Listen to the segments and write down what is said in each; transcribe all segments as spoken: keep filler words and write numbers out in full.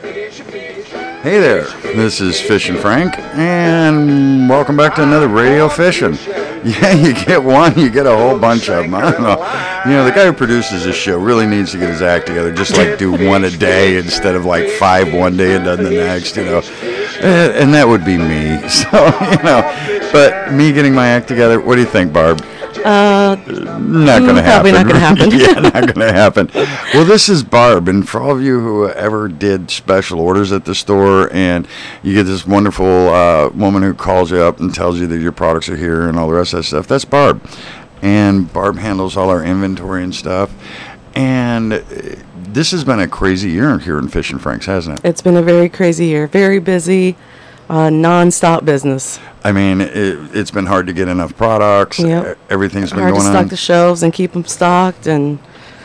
Hey there, this is Fishin' Frank, and welcome back to another Radio Fishin'. Yeah, you get one, you get a whole bunch of them. I don't know. You know, the guy who produces this show really needs to get his act together, just like do one a day instead of like five one day and done the next, you know. And that would be me. So, you know, but me getting my act together, what do you think, Barb? Uh, not going to happen. Probably not going to happen. Yeah, not going to happen. Well, this is Barb, and for all of you who ever did special orders at the store, and you get this wonderful uh, woman who calls you up and tells you that your products are here and all the rest of that stuff, that's Barb. And Barb handles all our inventory and stuff. And this has been a crazy year here in Fishin' Franks, hasn't it? It's been a very crazy year. Very busy, uh, non-stop business. I mean, it, it's been hard to get enough products. Yep. Everything's been hard going on. Hard to stock the shelves and keep them stocked, and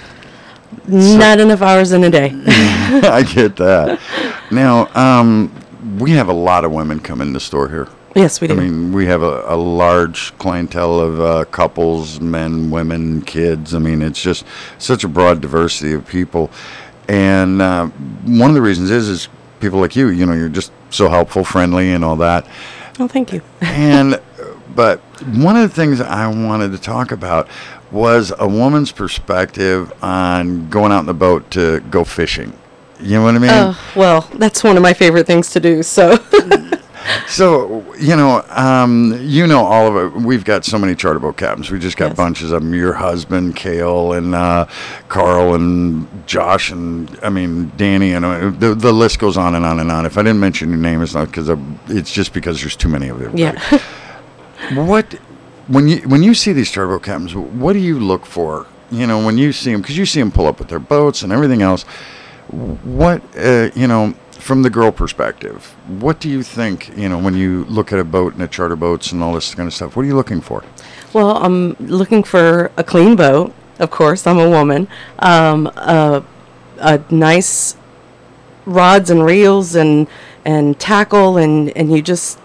so, not enough hours in a day. I get that. Now, um, we have a lot of women come in the store here. Yes, we do. I mean, we have a, a large clientele of uh, couples, men, women, kids. I mean, it's just such a broad diversity of people. And uh, one of the reasons is, is people like you, you know, you're just so helpful, friendly, and all that. Oh, thank you. and, but one of the things I wanted to talk about was a woman's perspective on going out in the boat to go fishing. You know what I mean? Uh, well, that's one of my favorite things to do, so. So, you know, um, you know all of it. We've got so many charter boat captains. We just got yes. bunches of them. Your husband, Cale, and uh, Carl, and Josh, and, I mean, Danny, and uh, the, the list goes on and on and on. If I didn't mention your name, it's not because it's just because there's too many of them. Yeah. What, when you when you see these charter boat captains, what do you look for? You know, when you see them, because you see them pull up with their boats and everything else. What, uh, you know, from the girl perspective, what do you think, you know, when you look at a boat and a charter boats and all this kind of stuff, what are you looking for? Well, I'm looking for a clean boat. Of course, I'm a woman. Um, a, a nice rods and reels and, and tackle, and, and you just,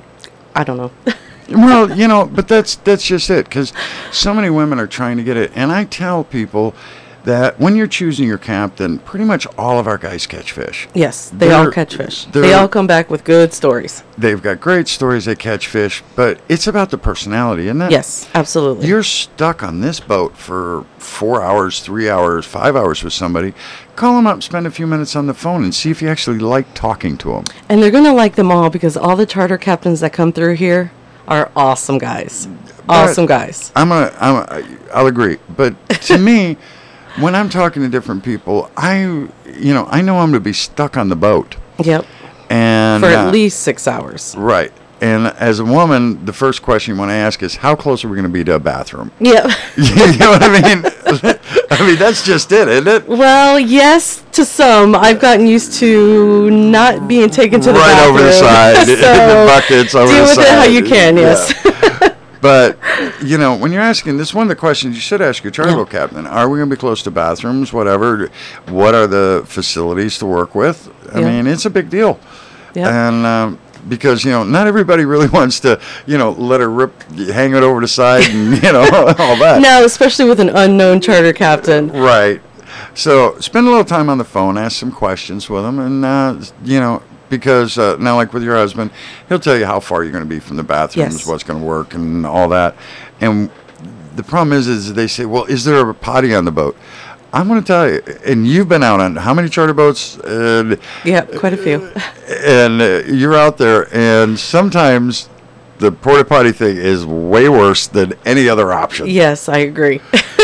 I don't know. Well, you know, but that's that's just it, because so many women are trying to get it. And I tell people that when you're choosing your captain, pretty much all of our guys catch fish. Yes, they they're, all catch fish. They all come back with good stories. They've got great stories. They catch fish, but it's about the personality, isn't it? Yes, absolutely. You're stuck on this boat for four hours, three hours, five hours with somebody. Call them up, spend a few minutes on the phone, and see if you actually like talking to them. And they're going to like them all, because all the charter captains that come through here are awesome guys. But awesome guys. I'm a, I'm a, I'll agree. But to me, when I'm talking to different people, I, you know, I know I'm going to be stuck on the boat. Yep. And for at uh, least six hours. Right. And as a woman, the first question you want to ask is, how close are we going to be to a bathroom? Yep. You know what I mean? I mean, that's just it, isn't it? Well, yes, to some. I've gotten used to not being taken to the right bathroom. Right over the side, so in the buckets over deal the with side. it how you can, yes. Yeah. But, you know, when you're asking, this is one of the questions you should ask your charter boat yeah. captain. Are we going to be close to bathrooms, whatever? What are the facilities to work with? I yeah. mean, it's a big deal. Yeah. And um, because, you know, not everybody really wants to, you know, let her rip, hang it over the side and, you know, all that. No, especially with an unknown charter captain. Right. So spend a little time on the phone, ask some questions with them, and, uh, you know, because uh, now, like with your husband, he'll tell you how far you're going to be from the bathrooms, yes. what's going to work, and all that. And the problem is, is they say, well, is there a potty on the boat? I'm going to tell you, and you've been out on how many charter boats? And, yeah, quite a few. And uh, you're out there, and sometimes the porta potty thing is way worse than any other option. Yes, I agree.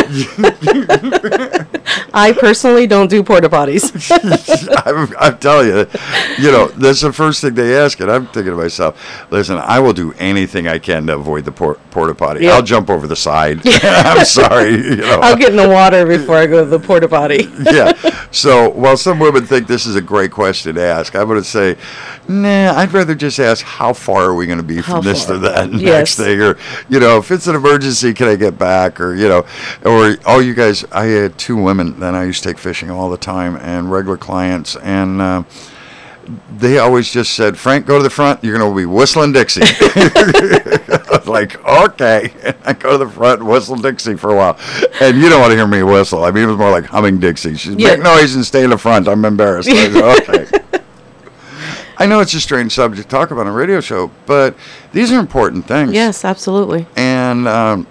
I personally don't do porta potties. I'm, I'm telling you, you know, that's the first thing they ask, and I'm thinking to myself, listen, I will do anything I can to avoid the por- porta potty. Yep. I'll jump over the side. I'm sorry. You know. I'll get in the water before I go to the porta potty. Yeah. So while some women think this is a great question to ask, I'm going to say, nah, I'd rather just ask, how far are we going to be from how this far? to that Yes. next thing? Or, you know, if it's an emergency, can I get back? Or, you know, or, oh, you guys, I had two women that I used to take fishing all the time, and regular clients, and uh, they always just said, Frank, go to the front, you're going to be whistling Dixie. I was like, okay. And I go to the front and whistle Dixie for a while. And you don't want to hear me whistle. I mean, it was more like humming Dixie. She's yeah. make noise and stay in the front. I'm embarrassed. I said, okay. I know it's a strange subject to talk about on a radio show, but these are important things. Yes, absolutely. And um,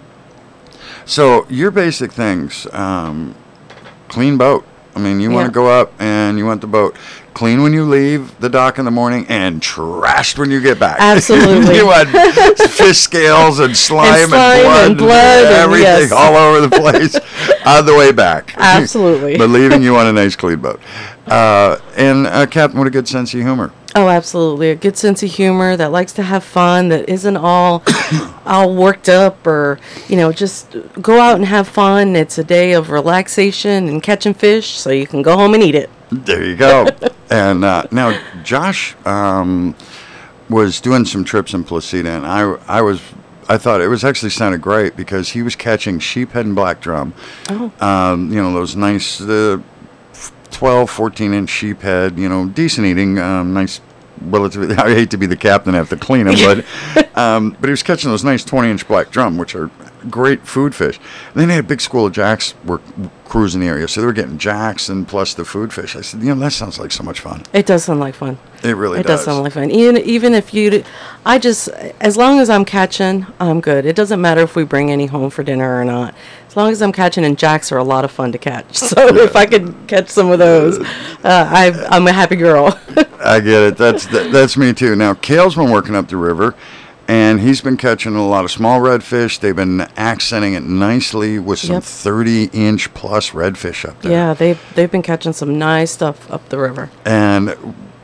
so your basic things, um, clean boat. I mean, you want Yeah. to go up and you want the boat clean when you leave the dock in the morning and trashed when you get back. Absolutely. You want fish scales and slime and, slime blood, and blood and everything yes. all over the place on the way back. Absolutely. But leaving, you want a nice clean boat. Uh, and uh, Captain, what a good sense of humor. Oh, absolutely. A good sense of humor that likes to have fun, that isn't all all worked up, or, you know, just go out and have fun. It's a day of relaxation and catching fish, so you can go home and eat it. There you go. And uh, now Josh um, was doing some trips in Placida, and I, I was, I thought it was actually sounded great because he was catching sheephead and black drum. Oh. Um, you know, those nice uh, twelve, fourteen inch sheephead, you know, decent eating, um, nice, relatively, I hate to be the captain, I have to clean them, but, um, but he was catching those nice twenty inch black drum, which are great food fish. And then they had a big school of jacks were cruising the area, so they were getting jacks and plus the food fish. I said, you know, that sounds like so much fun. It does sound like fun. It really It does. does sound like fun. Even even if you, d- I just, as long as I'm catching, I'm good. It doesn't matter if we bring any home for dinner or not. As long as I'm catching, and jacks are a lot of fun to catch. So if I could catch some of those, uh, I, I'm a happy girl. I get it. That's that, that's me too. Now, Cale's been working up the river, and he's been catching a lot of small redfish. They've been accenting it nicely with some Yep. thirty inch plus redfish up there. Yeah, they've they've been catching some nice stuff up the river. And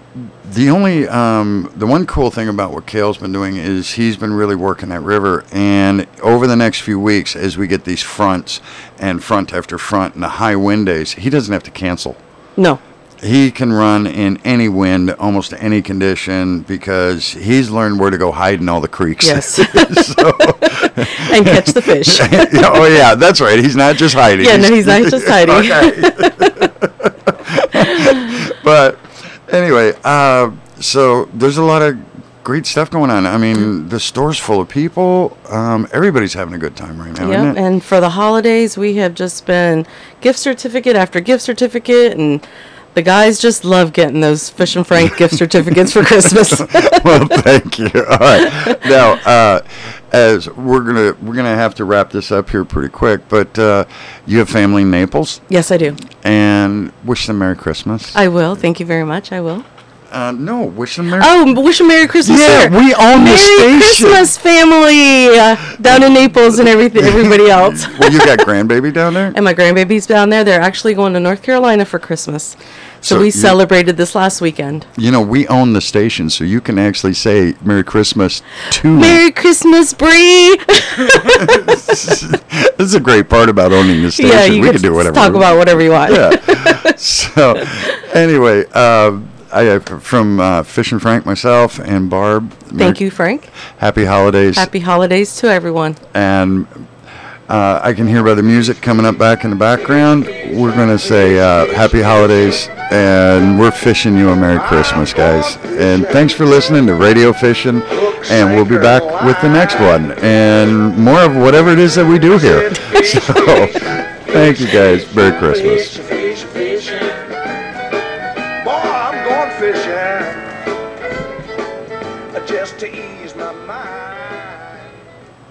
the only, um, the one cool thing about what Cale's been doing is he's been really working that river. And over the next few weeks, as we get these fronts and front after front and the high wind days, he doesn't have to cancel. No. He can run in any wind, almost any condition, because he's learned where to go hide in all the creeks. Yes. So, And catch the fish. oh, yeah, that's right. He's not just hiding. Yeah, no, he's not just hiding. Okay. But anyway, uh, so there's a lot of great stuff going on. I mean, the store's full of people. Um, everybody's having a good time right now, Yep, isn't it? and for the holidays, we have just been gift certificate after gift certificate, and the guys just love getting those Fish and Frank gift certificates for Christmas. Well, thank you. All right. Now, uh, as we're gonna we're gonna have to wrap this up here pretty quick, but uh, you have family in Naples, Yes, I do. and wish them Merry Christmas. I will. Thank you very much. I will. Uh, no, wish them Merry. Oh, wish a Merry Christmas. Yeah, sir. we own the Merry station. Christmas, family, uh, down in Naples and everything, everybody else. Well, you got grandbaby down there. And my grandbaby's down there. They're actually going to North Carolina for Christmas. So, So we you- celebrated this last weekend. You know, we own the station, so you can actually say Merry Christmas to. Merry Christmas, Bree. This is a great part about owning the station. Yeah, you we can can do whatever. talk we about whatever you want. Yeah. So, anyway, uh, I from uh, Fish and Frank, myself, and Barb. Thank you, Frank. Happy holidays. Happy holidays to everyone. And uh, I can hear by the music coming up back in the background. We're going to say uh, happy holidays, and we're fishing you a Merry Christmas, guys. And thanks for listening to Radio Fishing, and we'll be back with the next one and more of whatever it is that we do here. So, thank you, guys. Merry Christmas.